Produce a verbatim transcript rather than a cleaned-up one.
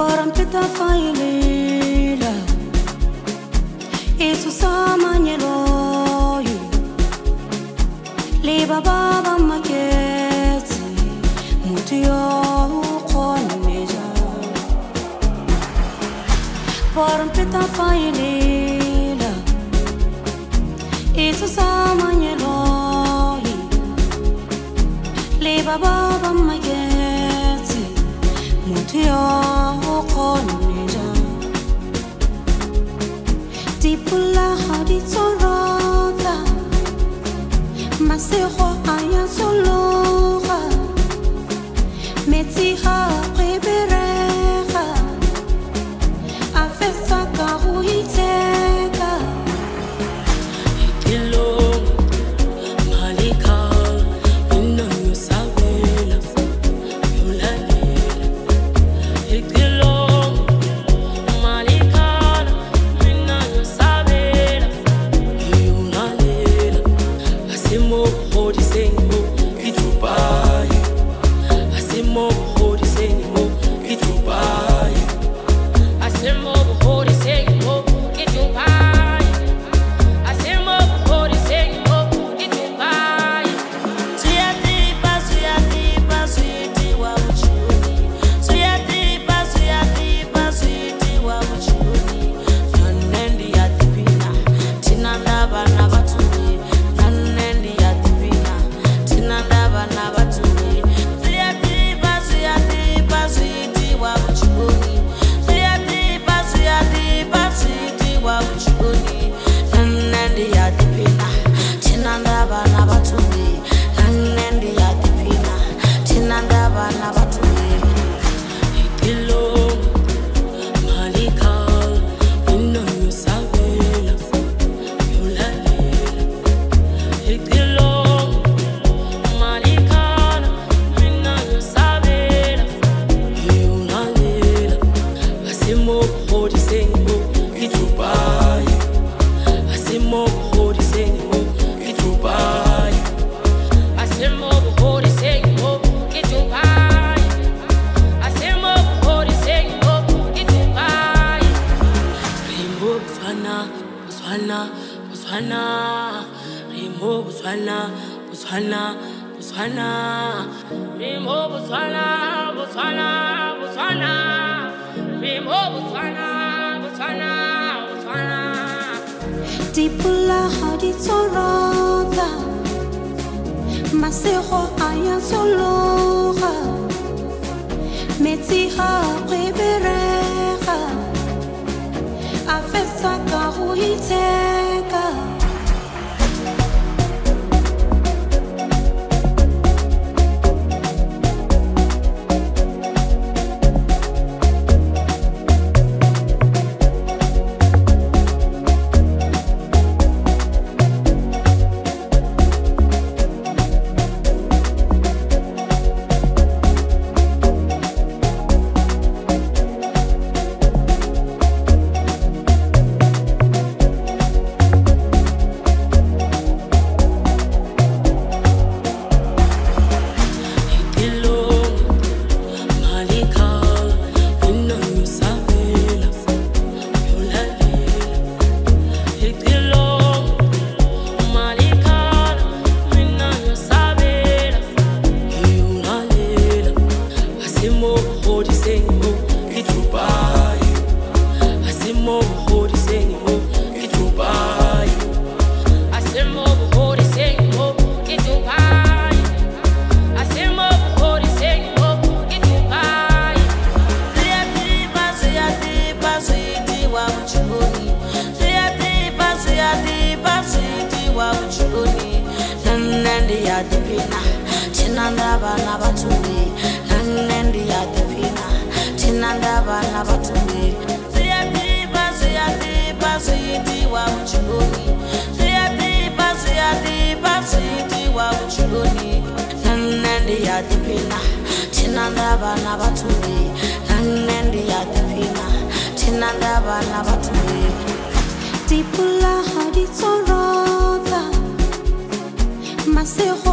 Parampeta failela Itu sama nyeloyi Liba baba maketi Mutu yo koneja Parampeta failela Itu sama nyeloyi Liba baba maketi Mutu yo koneja Tipula hadi torota Maseho aya soloha Metiha prebereha Afesa karuhiteka Ikilo malika Inna yusawela Yulalila Ikilo malika Inna yusawela Yulalila Asimo hodi sengo Itubai Asimo hodi sengo Itubai Asimo hodi sengo Itubai Asimo hodi sengo Itubai Suyatipa suyatipa suyiti wa uchuni Suyatipa suyatipa suyiti wa uchuni Nanendi yatipina Tinandaba na batuni Nanendi yatipina Tinandaba na batuni Suyatipa suyatipa suyiti wa uchuni Suyatipa suyatipa suyiti wa uchuni Nanendi yatipina Tinandaba na batuni Nanendi yatipina Tinandaba na batuni Ikilo malika Inna yusawela Yulalila Ikilo malika Inna yusawela Yulalila Asimo hodi sengo Itubai Asimo hodi sengo Itubai Asimo hodi sengo Itubai Asimo hodi sengo Itubai Rimbo Botswana Botswana Botswana Rimbo Botswana Botswana Botswana Rimbo Botswana Botswana Botswana Rimbo Botswana Botswana Botswana Tipula hadi torota Maseho aya soloha Metiha prebereha Afesa karuhiteka Ikilo malika Inna yusawela Yulalila Ikilo malika Inna yusawela Yulalila Asimo hodi sengo Itubai Asimo hodi sengo Itubai Asimo hodi sengo Itubai Asimo hodi sengo Itubai Suyatipa suyatipa suyiti wa uchuni Suyatipa suyatipa suyiti wa uchuni Nanendi yatipina Tinandaba na batuni Nanendi yatipina Tinandaba na batuni Suyatipa suyatipa suyiti wa uchuni Suyatipa suyatipa suyiti wa uchuni Nanendi yatipina Tinandaba na batuni Nanendi yatipina Tinandaba na batuni Tipula hadi torota Maseho